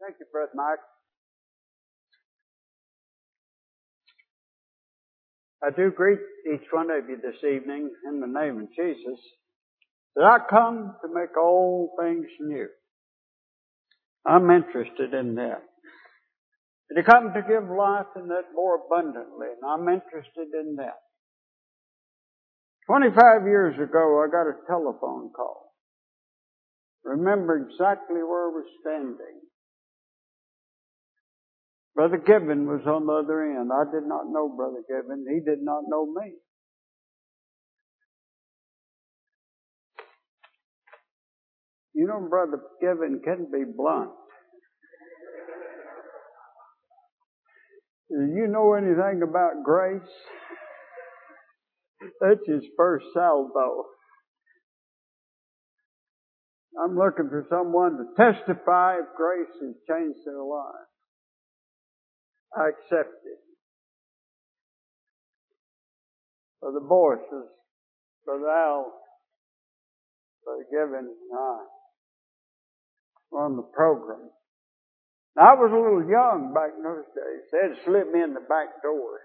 Thank you, Brother Mike. I do greet each one of you this evening in the name of Jesus, that I come to make all things new. I'm interested in that. And to come to give life in that more abundantly, and I'm interested in that. 25 years ago, I got a telephone call. Remember exactly where I was standing. Brother Gibbon was on the other end. I did not know Brother Gibbon. He did not know me. You know, Brother Gibbon can be blunt. Do you know anything about grace? That's his first salvo. I'm looking for someone to testify if grace has changed their life. I accept it. Brother Boyce, Brother Al, Brother Gibbon, and I were on the program. Now, I was a little young back in those days. They had to slip me in the back door.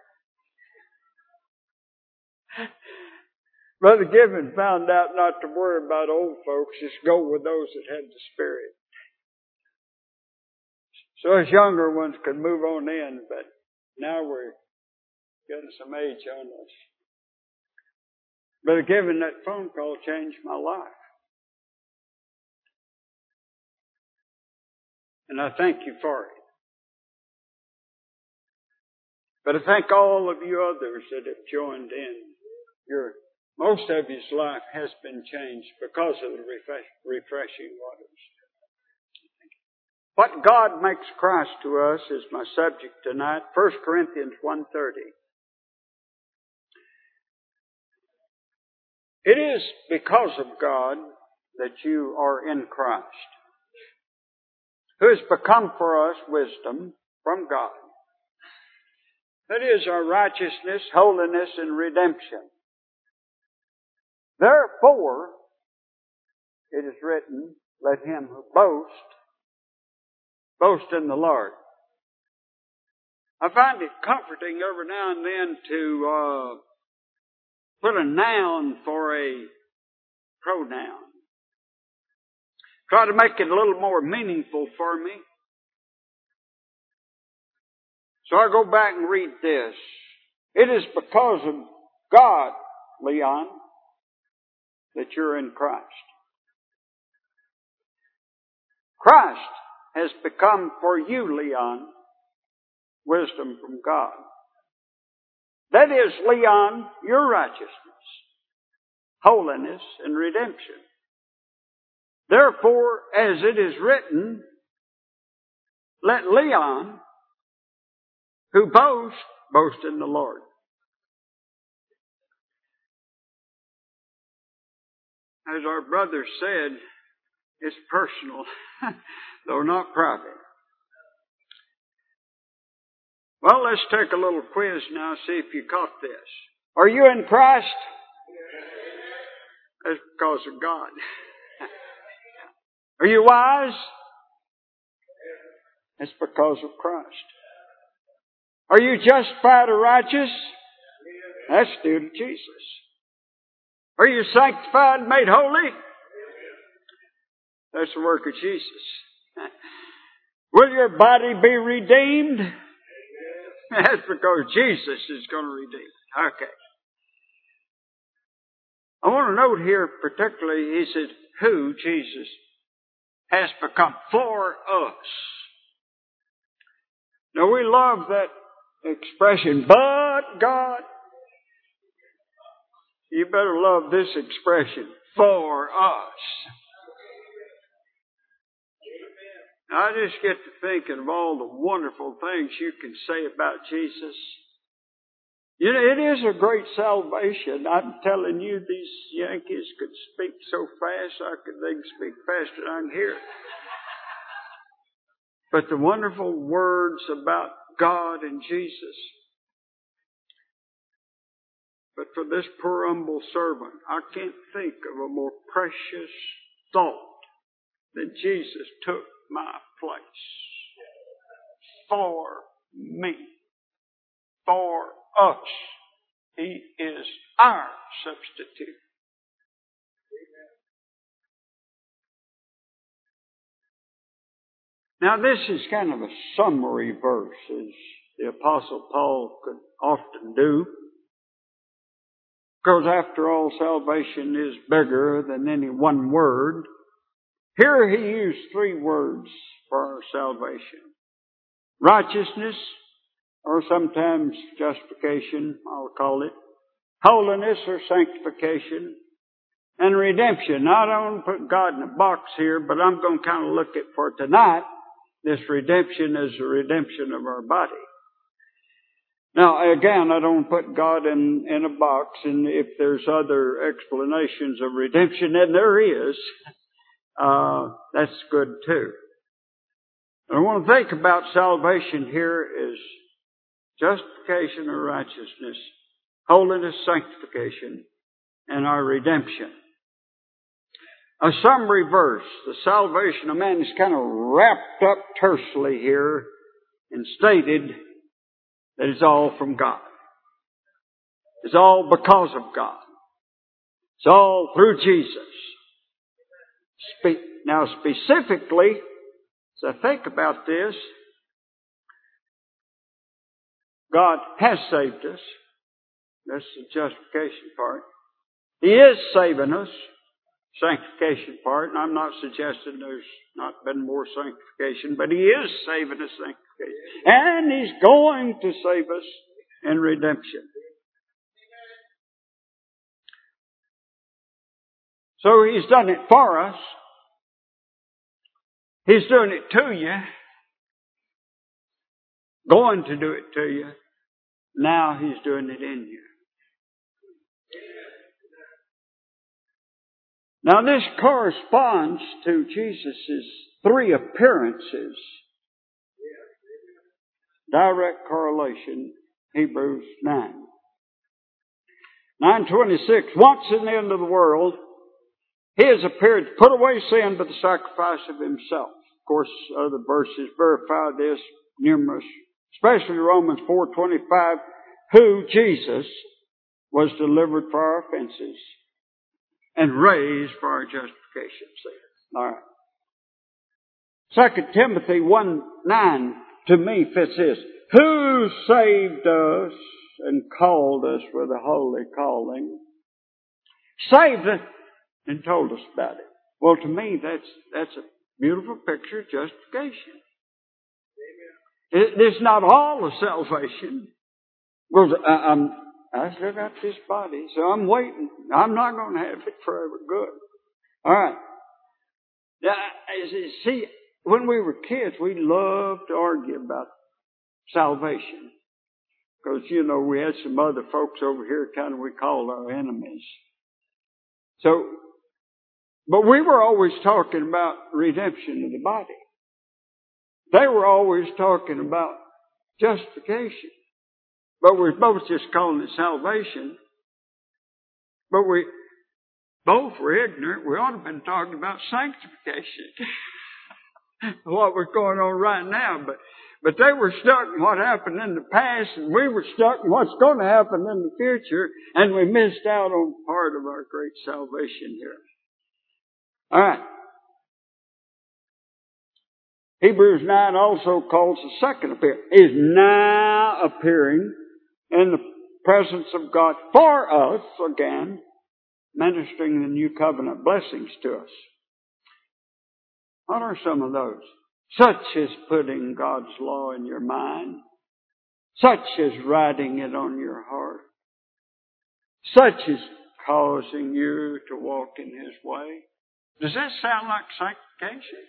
Brother Gibbon found out not to worry about old folks, just go with those that had the Spirit. So us younger ones could move on in, but now we're getting some age on us. Brother Gibbon, that phone call changed my life. And I thank you for it. But I thank all of you others that have joined in. Most of his life has been changed because of the refreshing waters. What God makes Christ to us is my subject tonight. 1 Corinthians 1:30. It is because of God that you are in Christ, who has become for us wisdom from God. That is our righteousness, holiness, and redemption. Therefore, it is written, let him who boasts, boast in the Lord. I find it comforting every now and then to put a noun for a pronoun. Try to make it a little more meaningful for me. So I go back and read this. It is because of God, Leon, that you're in Christ. Christ has become for you, Leon, wisdom from God. That is, Leon, your righteousness, holiness, and redemption. Therefore, as it is written, let Leon, who boasts, boast in the Lord. As our brother said, it's personal, though not private. Well, let's take a little quiz now, see if you caught this. Are you in Christ? That's because of God. Are you wise? It's because of Christ. Are you justified or righteous? That's due to Jesus. Are you sanctified and made holy? That's the work of Jesus. Will your body be redeemed? That's because Jesus is going to redeem it. Okay. I want to note here particularly, he said, who, Jesus, has become for us. Now we love that expression, but God. You better love this expression, for us. I just get to thinking of all the wonderful things you can say about Jesus. You know, it is a great salvation. I'm telling you, these Yankees could speak so fast, they can speak faster than I can hear it. But the wonderful words about God and Jesus. But for this poor humble servant, I can't think of a more precious thought than Jesus took my place. for me, for us. He is our substitute. Now this is kind of a summary verse, as the Apostle Paul could often do. Because after all, salvation is bigger than any one word. Here he used 3 words for our salvation. Righteousness, or sometimes justification, I'll call it. Holiness or sanctification. And redemption. Now, I don't want to put God in a box here, but I'm going to kind of look at for tonight, this redemption is the redemption of our body. Now, again, I don't put God in a box, and if there's other explanations of redemption, and there is, that's good too. I want to think about salvation here is justification or righteousness, holiness, sanctification, and our redemption. A summary verse, the salvation of man, is kind of wrapped up tersely here and stated that it's all from God. It's all because of God. It's all through Jesus. Now specifically, as I think about this, God has saved us. That's the justification part. He is saving us. Sanctification part, and I'm not suggesting there's not been more sanctification, but He is saving us sanctification. And He's going to save us in redemption. So He's done it for us. He's doing it to you. Going to do it to you. Now He's doing it in you. Now this corresponds to Jesus' 3 appearances. Direct correlation, Hebrews 9. 9:26, once in the end of the world, He has appeared to put away sin by the sacrifice of Himself. Of course, other verses verify this, numerous, especially Romans 4:25, who, Jesus, was delivered for our offenses and raised for our justification. All right. 2 Timothy 1:9 to me fits this. Who saved us and called us with a holy calling? Saved us and told us about it. Well, to me, that's a beautiful picture of justification. It's not all of salvation. Well, I still got this body, so I'm waiting. I'm not going to have it forever. Good. All right. Now, see, when we were kids, we loved to argue about salvation. Because, we had some other folks over here kind of we called our enemies. So, but we were always talking about redemption of the body. They were always talking about justification. But we're both just calling it salvation. But we both were ignorant. We ought to have been talking about sanctification. What was going on right now. But they were stuck in what happened in the past, and we were stuck in what's going to happen in the future, and we missed out on part of our great salvation here. All right. Hebrews 9 also calls the second appearance. Is now appearing in the presence of God for us, again, ministering the new covenant blessings to us. What are some of those? Such as putting God's law in your mind. Such as writing it on your heart. Such as causing you to walk in His way. Does that sound like sanctification?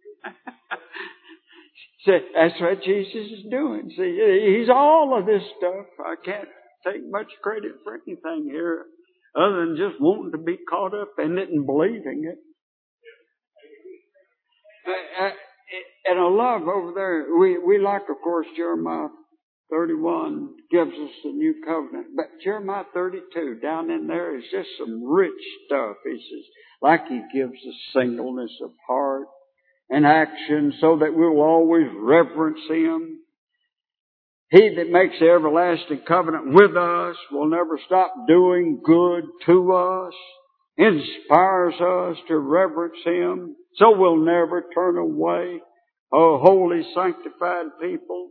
See, that's what Jesus is doing. See, He's all of this stuff. I can't take much credit for anything here other than just wanting to be caught up in it and believing it. And I love over there, we like, of course, Jeremiah 31 gives us the new covenant. But Jeremiah 32, down in there, is just some rich stuff. He says, like He gives us singleness of heart and action so that we'll always reverence Him. He that makes the everlasting covenant with us will never stop doing good to us, inspires us to reverence Him, so we'll never turn away. Oh, holy, sanctified people.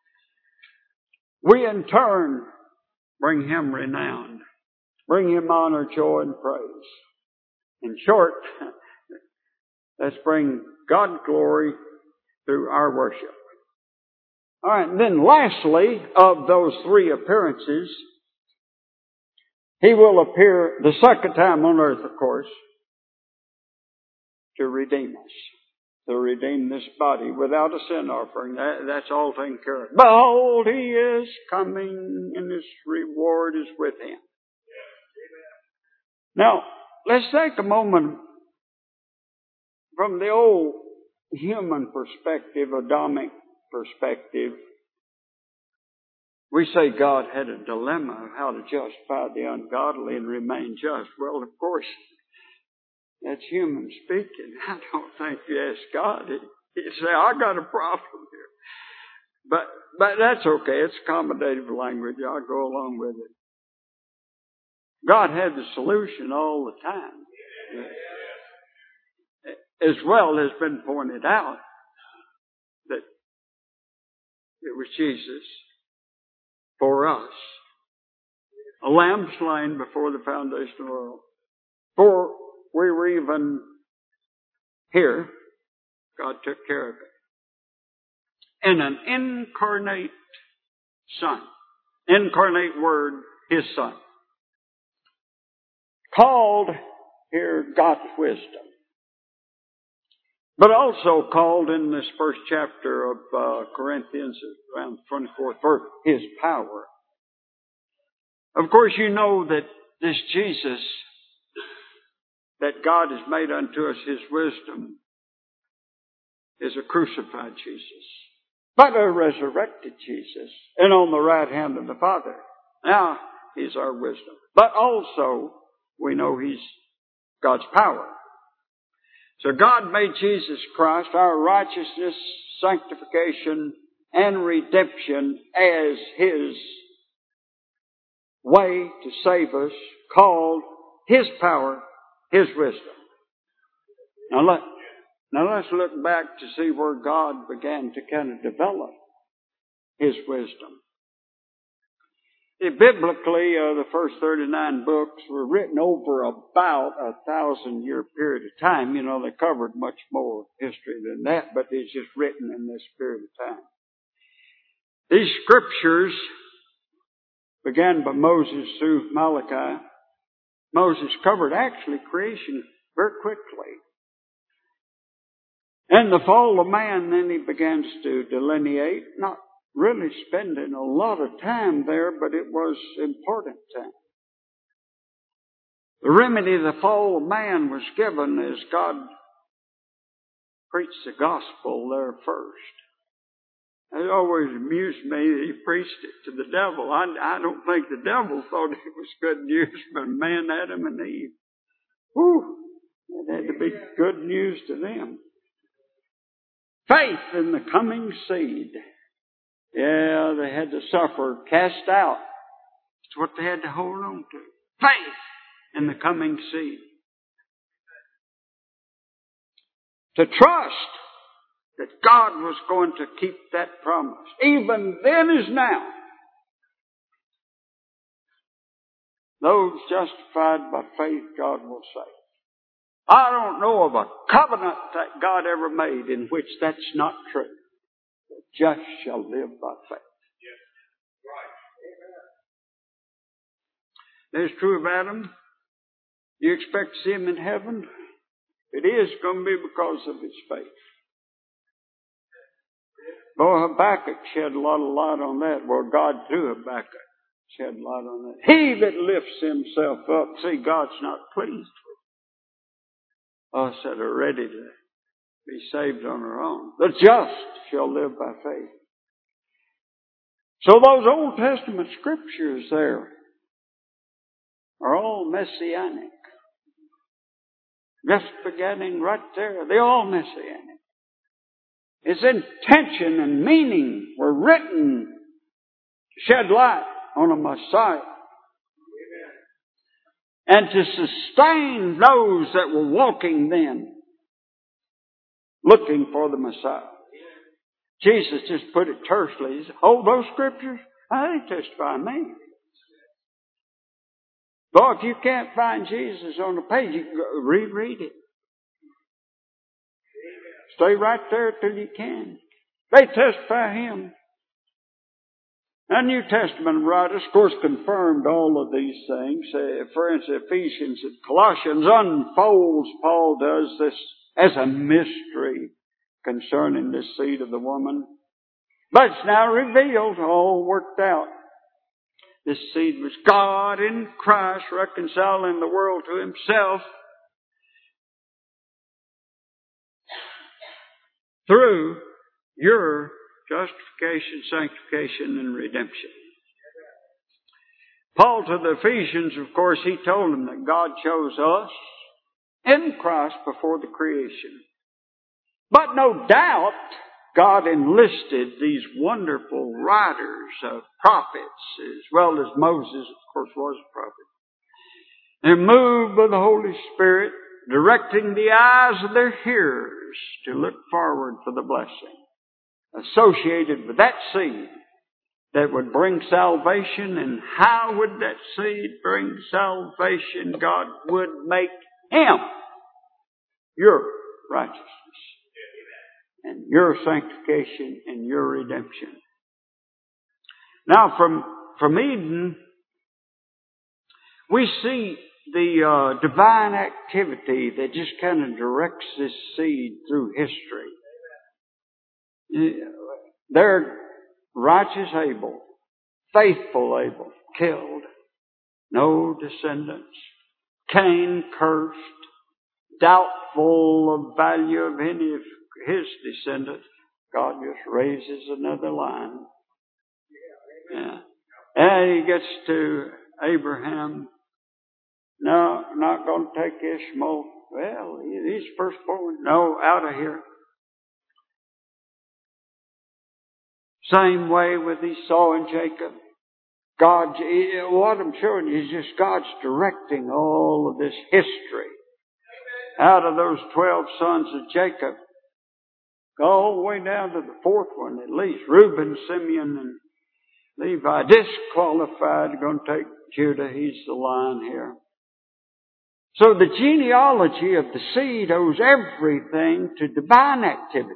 We in turn bring Him renown, bring Him honor, joy, and praise. In short, let's bring God glory through our worship. All right, and then lastly, of those three appearances, He will appear the second time on earth, of course, to redeem us, to redeem this body without a sin offering. That's all taken care of. Behold, He is coming, and His reward is with Him. Now, let's take a moment from the old human perspective, Adamic perspective. We say God had a dilemma of how to justify the ungodly and remain just. Well, of course, that's human speaking. I don't think if you ask God, He'd say, I got a problem here. But that's okay. It's accommodative language. I'll go along with it. God had the solution all the time. As well has been pointed out that it was Jesus for us. A lamb slain before the foundation of the world. Before we were even here, God took care of it. And an incarnate Son. Incarnate Word, His Son. Called here God's wisdom. But also called in this first chapter of Corinthians, around the 24th verse, His power. Of course, you know that this Jesus that God has made unto us His wisdom is a crucified Jesus, but a resurrected Jesus, and on the right hand of the Father. Now, He's our wisdom. But also, we know He's God's power. So God made Jesus Christ our righteousness, sanctification, and redemption as His way to save us, called His power, His wisdom. Now let's look back to see where God began to kind of develop His wisdom. Biblically, the first 39 books were written over about 1,000-year period of time. You know, they covered much more history than that, but it's just written in this period of time. These scriptures began by Moses through Malachi. Moses covered actually creation very quickly. And the fall of man, then he begins to delineate, not really spending a lot of time there, but it was important time. The remedy of the fall of man was given as God preached the gospel there first. It always amused me that He preached it to the devil. I don't think the devil thought it was good news, but man, Adam and Eve, whew, it had to be good news to them. Faith in the coming seed. Yeah, they had to suffer, cast out. That's what they had to hold on to. Faith in the coming seed. To trust that God was going to keep that promise. Even then as now. Those justified by faith, God will save. I don't know of a covenant that God ever made in which that's not true. The just shall live by faith. Yes. Right. That's true of Adam. You expect to see him in heaven? It is going to be because of his faith. Boy, Habakkuk shed a lot of light on that. Well, God through Habakkuk shed light on that. He that lifts himself up, see, God's not pleased with us that are ready to be saved on our own. The just shall live by faith. So those Old Testament scriptures there are all messianic. Just beginning right there. They're all messianic. Its intention and meaning were written shed light on a Messiah. And to sustain those that were walking then, looking for the Messiah. Jesus just put it tersely. He said, oh, those scriptures, they testify me. Boy, if you can't find Jesus on the page, you can go reread it. Stay right there till you can. They testify Him. The New Testament writers, of course, confirmed all of these things. For instance, Ephesians and Colossians unfolds, Paul does this as a mystery concerning this seed of the woman. But it's now revealed, all worked out. This seed was God in Christ reconciling the world to Himself through your justification, sanctification, and redemption. Paul to the Ephesians, of course, he told them that God chose us in Christ before the creation. But no doubt, God enlisted these wonderful writers of prophets, as well as Moses, of course, was a prophet. They're moved by the Holy Spirit, directing the eyes of their hearers to look forward for the blessing associated with that seed that would bring salvation. And how would that seed bring salvation? God would make Him your righteousness and your sanctification and your redemption. Now from Eden, we see the divine activity that just kind of directs this seed through history. There, righteous Abel, faithful Abel, killed, no descendants. Cain cursed, doubtful of value of any of his descendants. God just raises another line. Yeah. And he gets to Abraham. No, I'm not going to take Ishmael. Well, he's firstborn. No, out of here. Same way with Esau and Jacob. God, what I'm showing you is just God's directing all of this history. Out of those 12 sons of Jacob, all the way down to the fourth one at least, Reuben, Simeon, and Levi, disqualified, going to take Judah. He's the line here. So the genealogy of the seed owes everything to divine activity.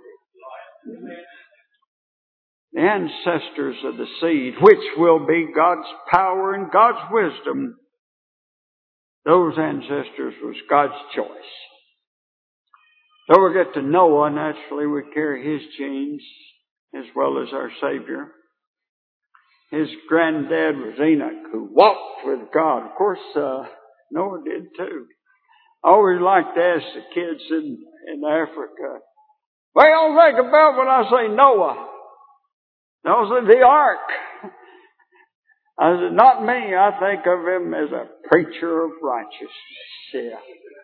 The ancestors of the seed, which will be God's power and God's wisdom, those ancestors was God's choice. So we get to Noah. Naturally, we carry his genes as well as our Savior. His granddad was Enoch, who walked with God. Of course, Noah did too. I always like to ask the kids in Africa, what do y'all think about when I say Noah? Those are the ark. I said, not me. I think of him as a preacher of righteousness. Yeah.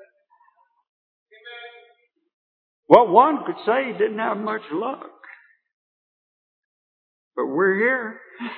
Well, one could say he didn't have much luck. But we're here.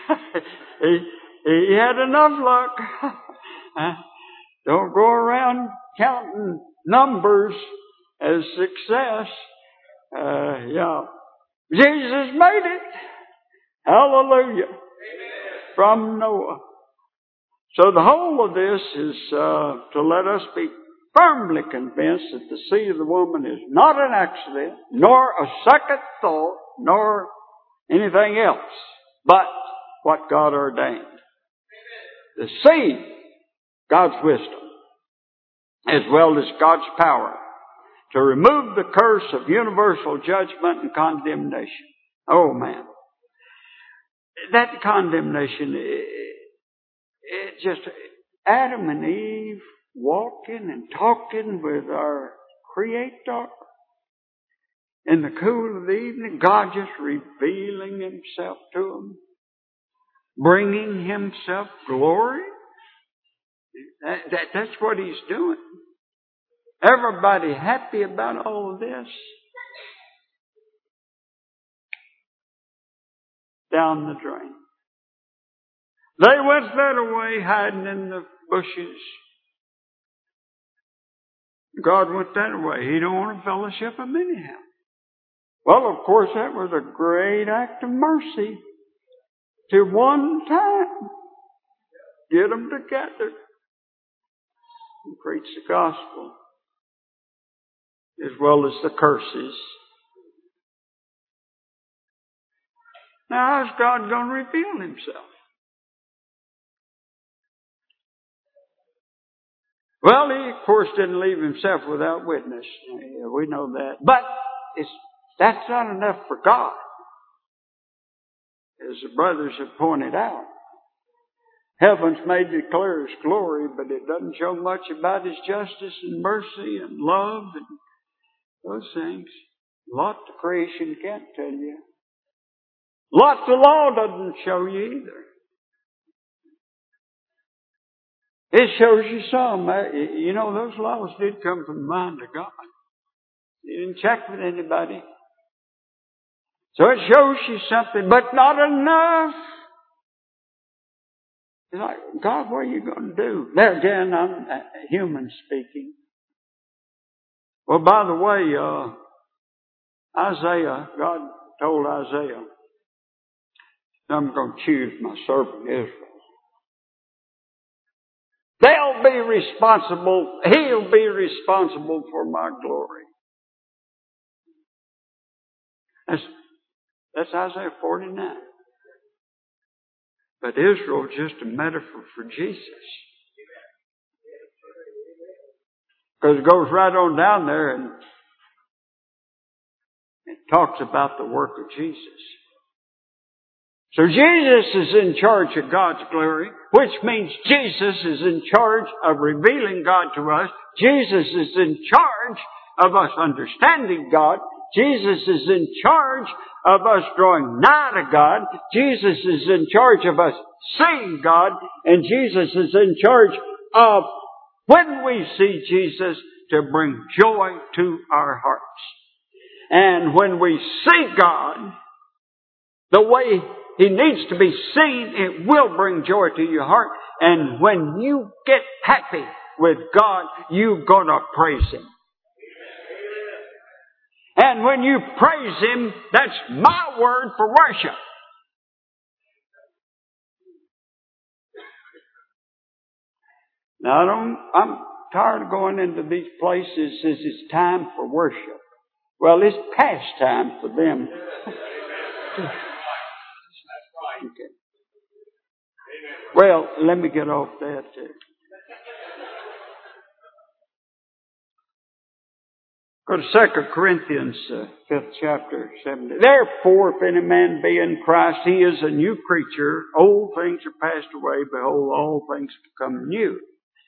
he had enough luck. Don't go around counting numbers as success. Yeah. Jesus made it. Hallelujah. From Noah. So the whole of this is to let us be firmly convinced that the seed of the woman is not an accident, nor a second thought, nor anything else, but what God ordained. The seed, God's wisdom, as well as God's power to remove the curse of universal judgment and condemnation. Oh man. That condemnation, it just, Adam and Eve walking and talking with our Creator in the cool of the evening, God just revealing Himself to them, bringing Himself glory. That's what He's doing. Everybody happy about all of this? Down the drain. They went that away, hiding in the bushes. God went that way. He don't want to fellowship them anyhow. Well, of course, that was a great act of mercy. To one time, get them together and preach the gospel, as well as the curses. Now, how's God going to reveal Himself? Well, He, of course, didn't leave Himself without witness. We know that. But that's not enough for God, as the brothers have pointed out. Heaven's made to declare His glory, but it doesn't show much about His justice and mercy and love and those things. A lot the creation can't tell you. A lot the law doesn't show you either. It shows you some. You know, those laws did come from the mind of God. He didn't check with anybody. So it shows you something, but not enough. It's like, God, what are you going to do? There again, I'm human speaking. Well, by the way, Isaiah, God told Isaiah, I'm going to choose my servant Israel. They'll be responsible. He'll be responsible for my glory. That's Isaiah 49. But Israel is just a metaphor for Jesus. Because it goes right on down there and it talks about the work of Jesus. So Jesus is in charge of God's glory, which means Jesus is in charge of revealing God to us. Jesus is in charge of us understanding God. Jesus is in charge of us drawing nigh to God. Jesus is in charge of us seeing God. And Jesus is in charge of, when we see Jesus, to bring joy to our hearts. And when we see God the way He needs to be seen, it will bring joy to your heart. And when you get happy with God, you're going to praise Him. And when you praise Him, that's my word for worship. Now, I'm tired of going into these places as it's time for worship. Well, it's past time for them. Okay. Well, let me get off that. Go to 2 Corinthians, 5th chapter, 17. Therefore, if any man be in Christ, he is a new creature. Old things are passed away. Behold, all things become new.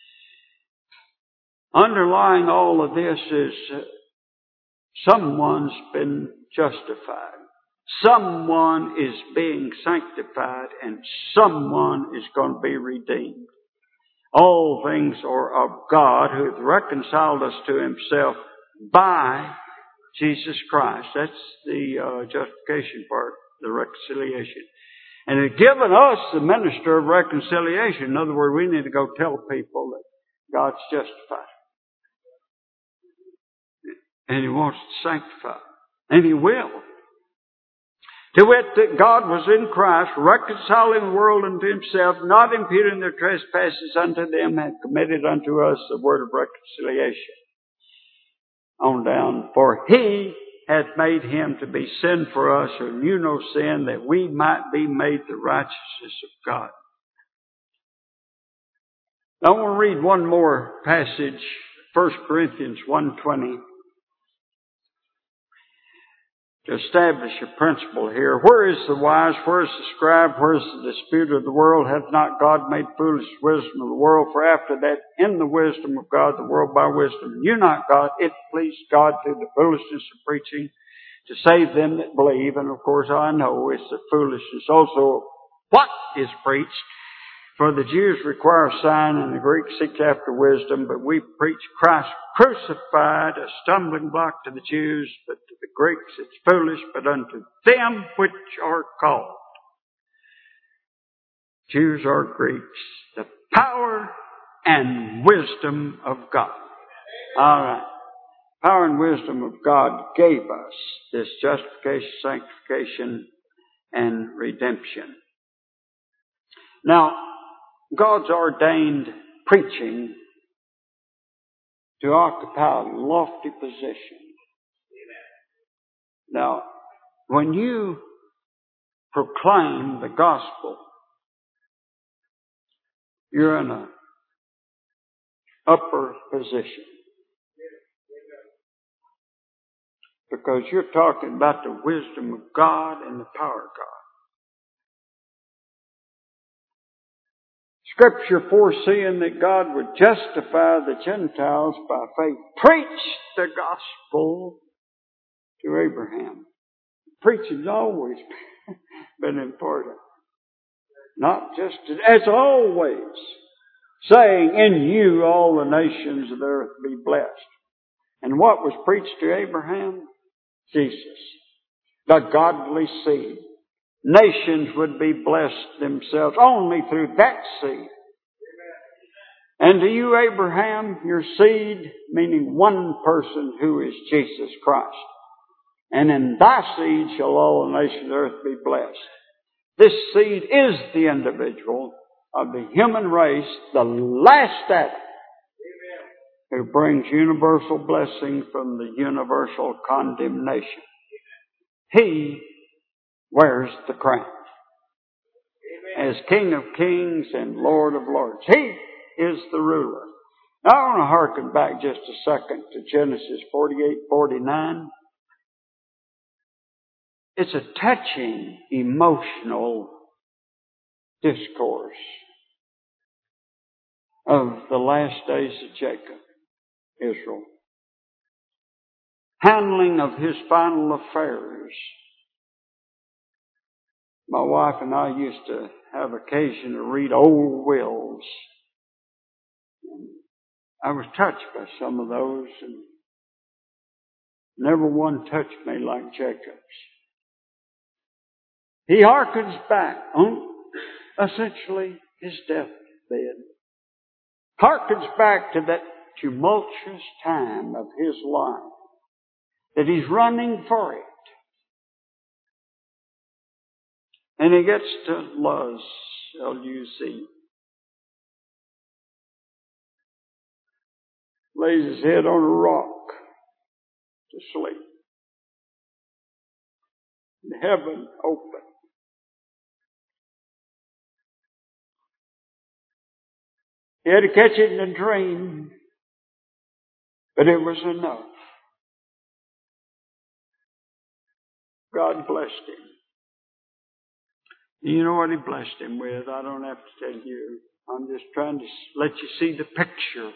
Underlying all of this is someone's been justified. Someone is being sanctified, and someone is going to be redeemed. All things are of God, who hath reconciled us to Himself by Jesus Christ. That's the justification part, the reconciliation. And it given us the minister of reconciliation. In other words, we need to go tell people that God's justified. And He wants to sanctify. And He will. To wit, that God was in Christ, reconciling the world unto Himself, not imputing their trespasses unto them, and committed unto us the word of reconciliation. On down. For He hath made Him to be sin for us, who knew no sin, that we might be made the righteousness of God. Now, I want to read one more passage, 1 Corinthians 1:20. To establish a principle here. Where is the wise? Where is the scribe? Where is the disputer of the world? Hath not God made foolish wisdom of the world? For after that, in the wisdom of God, the world by wisdom knew not God. It pleased God through the foolishness of preaching to save them that believe. And of course, I know it's the foolishness also what is preached. For the Jews require a sign, and the Greeks seek after wisdom, but we preach Christ crucified, a stumbling block to the Jews, but to the Greeks it's foolish, but unto them which are called. Jews or Greeks, the power and wisdom of God. All right. Power and wisdom of God gave us this justification, sanctification, and redemption. Now, God's ordained preaching to occupy a lofty position. Now, when you proclaim the gospel, you're in an upper position. Because you're talking about the wisdom of God and the power of God. Scripture, foreseeing that God would justify the Gentiles by faith, preached the gospel to Abraham. Preaching's always been important. Not just as always, saying, in you all the nations of the earth be blessed. And what was preached to Abraham? Jesus, the godly seed. Nations would be blessed themselves only through that seed. And to you, Abraham, your seed, meaning one person who is Jesus Christ. And in thy seed shall all the nations of the earth be blessed. This seed is the individual of the human race, the last Adam, who brings universal blessing from the universal condemnation. He wears the crown as King of Kings and Lord of Lords. He is the ruler. Now I want to hearken back just a second to Genesis 48:49. It's a touching, emotional discourse of the last days of Jacob, Israel. Handling of his final affairs. My wife and I used to have occasion to read old wills. I was touched by some of those, and never one touched me like Jacob's. He harkens back on essentially his deathbed. Harkens back to that tumultuous time of his life, that he's running for it. And he gets to Luz, L-U-Z. Lays his head on a rock to sleep. And heaven opened. He had to catch it in a dream, but it was enough. God blessed him. You know what he blessed him with? I don't have to tell you. I'm just trying to let you see the picture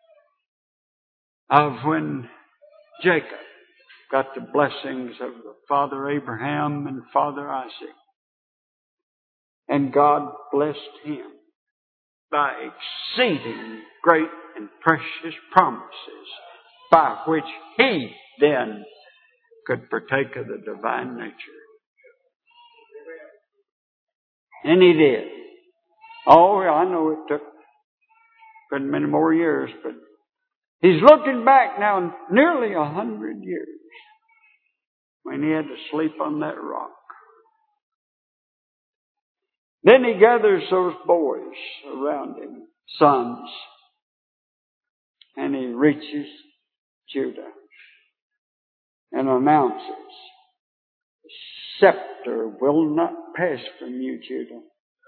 of when Jacob got the blessings of Father Abraham and Father Isaac. And God blessed him by exceeding great and precious promises, by which he then could partake of the divine nature. And he did. Oh, I know it took many more years, but he's looking back now nearly 100 years when he had to sleep on that rock. Then he gathers those boys around him, sons, and he reaches Judah and announces, the scepter will not pass from you, Judah,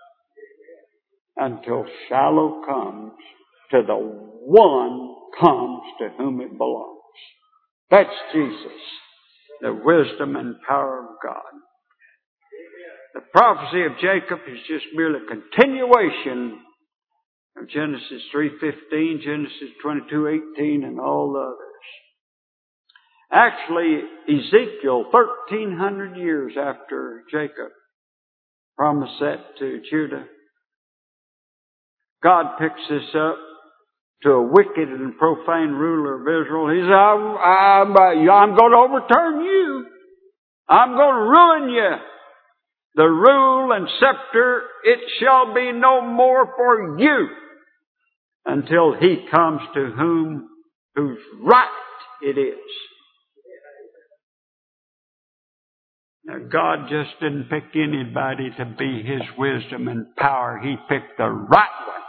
until Shiloh comes to the one comes to whom it belongs. That's Jesus, the wisdom and power of God. The prophecy of Jacob is just merely a continuation of Genesis 3:15, Genesis 22:18, and all the others. Actually, Ezekiel, 1,300 years after Jacob promised that to Judah, God picks this up to a wicked and profane ruler of Israel. He says, I'm going to overturn you. I'm going to ruin you. the rule and scepter, it shall be no more for you until He comes to whose right it is. Now, God just didn't pick anybody to be His wisdom and power. He picked the right one.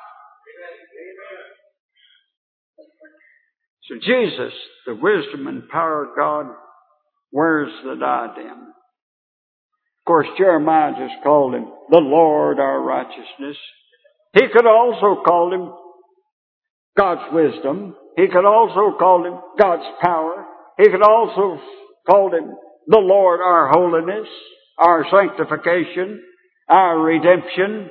So Jesus, the wisdom and power of God, wears the diadem. Of course, Jeremiah just called Him the Lord our righteousness. He could also call Him God's wisdom. He could also call Him God's power. He could also call Him the Lord our holiness, our sanctification, our redemption.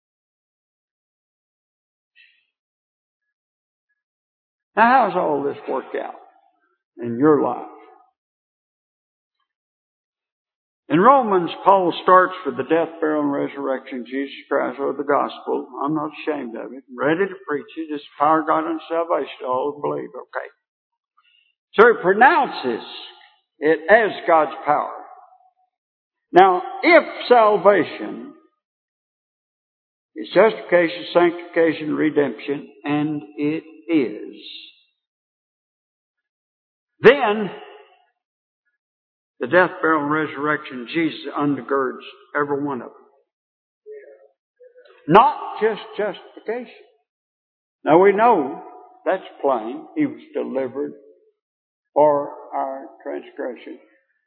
Now, how's all this work out in your life? In Romans, Paul starts with the death, burial, and resurrection of Jesus Christ, or the gospel. I'm not ashamed of it. I'm ready to preach it. It's the power of God unto salvation to all who believe. Okay. So he pronounces it as God's power. Now, if salvation is justification, sanctification, redemption, and it is, then the death, burial, and resurrection of Jesus undergirds every one of them. Not just justification. Now we know that's plain. He was delivered for our transgression.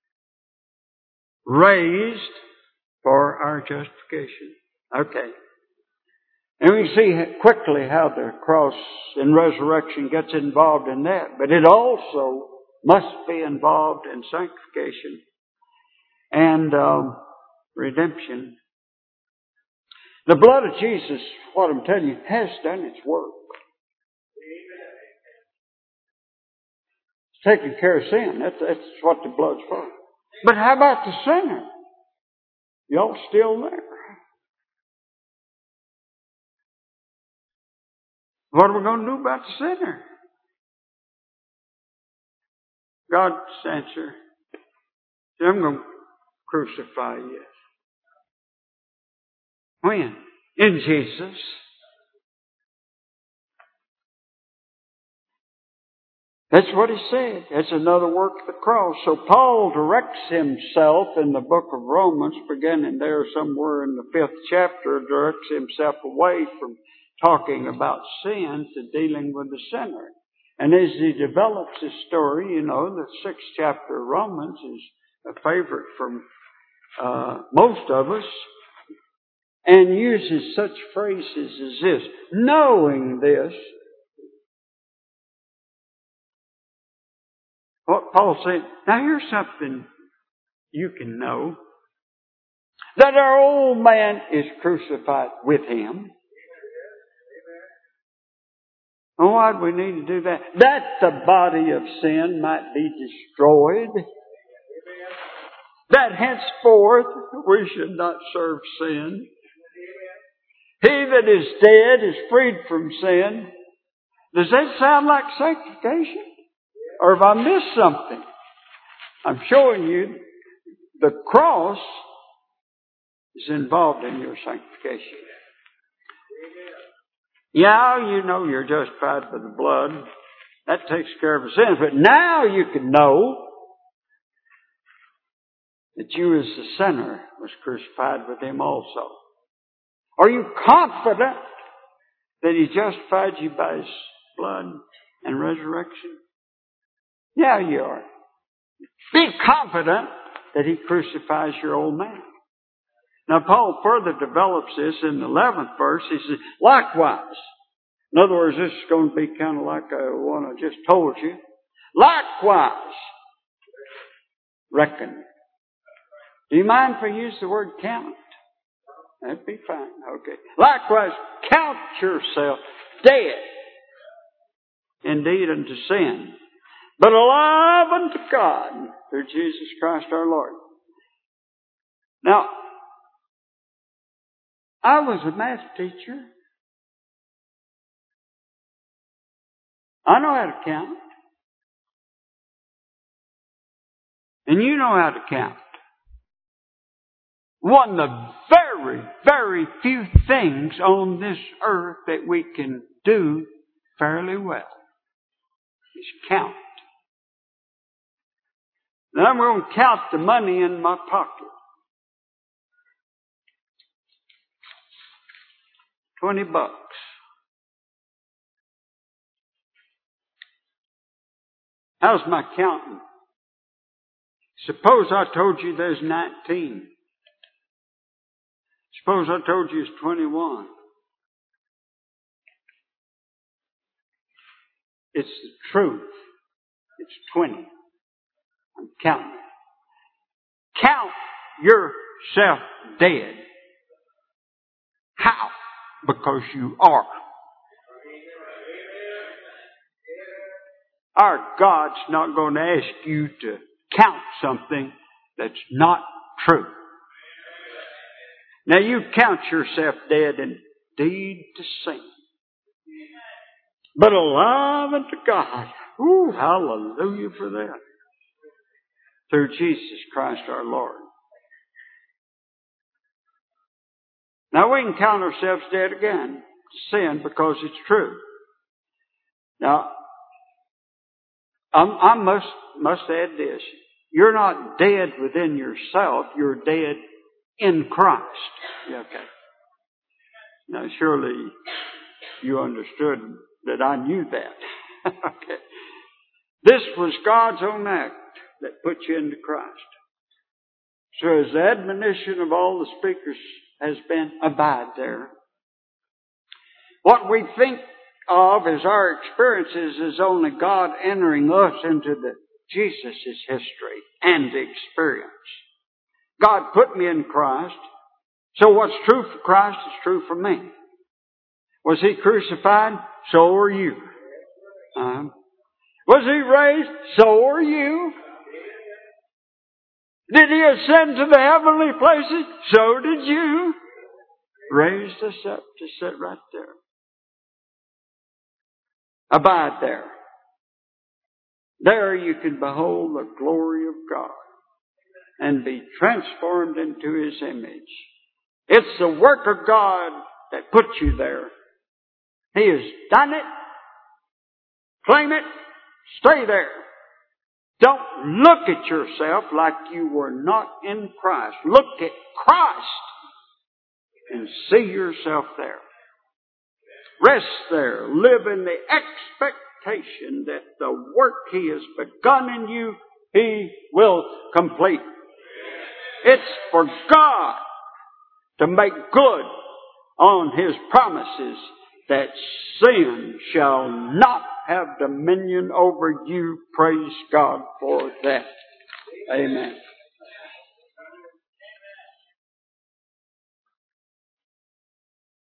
Raised for our justification. Okay. And we see quickly how the cross and resurrection gets involved in that. But it also must be involved in sanctification and redemption. The blood of Jesus, what I'm telling you, has done its work. It's taking care of sin. That's what the blood's for. But how about the sinner? Y'all still there? What are we going to do about the sinner? God's answer, I'm going to crucify you. When? In Jesus. That's what he said. That's another work of the cross. So Paul directs himself in the book of Romans, beginning there somewhere in the 5th chapter, directs himself away from talking about sin to dealing with the sinner. And as he develops his story, you know, the 6th chapter of Romans is a favorite from most of us, and uses such phrases as this: knowing this. What Paul said, now here's something you can know. That our old man is crucified with him. And why do we need to do that? That the body of sin might be destroyed. That henceforth we should not serve sin. He that is dead is freed from sin. Does that sound like sanctification? Or have I missed something? I'm showing you the cross is involved in your sanctification. Yeah, you know you're justified by the blood. That takes care of the sins. But now you can know that you as the sinner was crucified with him also. Are you confident that he justified you by his blood and resurrection? Yeah, you are. Be confident that he crucifies your old man. Now, Paul further develops this in the 11th verse. He says, likewise. In other words, this is going to be kind of like one I just told you. Likewise. Reckon. Do you mind if I use the word count? That'd be fine. Okay. Likewise, count yourself dead indeed unto sin, but alive unto God through Jesus Christ our Lord. Now, I was a math teacher. I know how to count. And you know how to count. One of the very, very few things on this earth that we can do fairly well is count. Now I'm going to count the money in my pocket. $20. How's my counting? Suppose I told you there's 19. Suppose I told you it's 21. It's the truth. It's 20. I'm counting. Count yourself dead. How? Because you are. Our God's not going to ask you to count something that's not true. Now you count yourself dead indeed to sin, but alive unto God. Ooh, hallelujah for that. Through Jesus Christ our Lord. Now we can count ourselves dead again to sin because it's true. Now, I must add this. You're not dead within yourself. You're dead in Christ. Okay. Now, surely you understood that I knew that. Okay. This was God's own act that put you into Christ. So as the admonition of all the speakers has been, abide there. What we think of as our experiences is only God entering us into the Jesus' history and experience. God put me in Christ. So what's true for Christ is true for me. Was He crucified? So are you. Was He raised? So are you. Did He ascend to the heavenly places? So did you. Raised us up to sit right there. Abide there. There you can behold the glory of God and be transformed into His image. It's the work of God that puts you there. He has done it. Claim it. Stay there. Don't look at yourself like you were not in Christ. Look at Christ and see yourself there. Rest there. Live in the expectation that the work He has begun in you, He will complete. It's for God to make good on His promises that sin shall not have dominion over you. Praise God for that. Amen.